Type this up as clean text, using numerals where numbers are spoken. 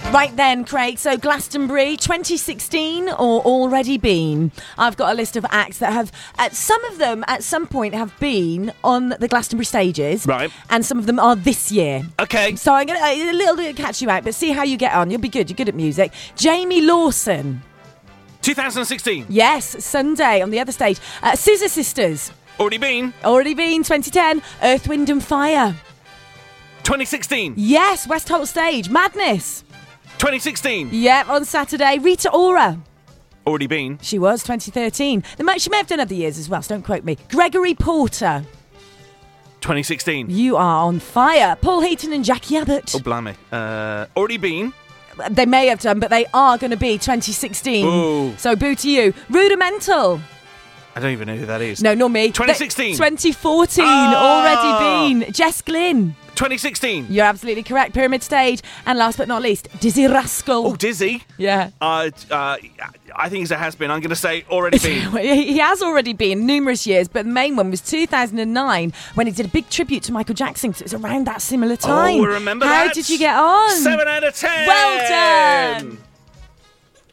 Right then, Craig, so Glastonbury 2016 or already been? I've got a list of acts that have, some of them at some point have been on the Glastonbury stages. Right. And some of them are this year. Okay. So I'm going to a little bit catch you out, but see how you get on. You'll be good. You're good at music. Jamie Lawson. 2016. Yes, Sunday on the other stage. Scissor Sisters. Already been. Already been, 2010. Earth, Wind and Fire. 2016. Yes, West Holt stage. Madness. 2016. Yep, on Saturday. Rita Ora. Already been. She was, 2013. She may have done other years as well, so don't quote me. Gregory Porter. 2016. You are on fire. Paul Heaton and Jackie Abbott. Oh, blimey. Already been. They may have done, but they are going to be 2016. Ooh. So boo to you. Rudimental. I don't even know who that is. No, not me. 2016. 2014. Oh. Already been. Jess Glynn. 2016. You're absolutely correct. Pyramid Stage. And last but not least, Dizzy Rascal. Oh, Dizzy. Yeah. I think it's a has-been. I'm going to say already been. He has already been numerous years, but the main one was 2009 when he did a big tribute to Michael Jackson. So it was around that similar time. Oh, remember How that? did you get on? 7 out of 10. Well done.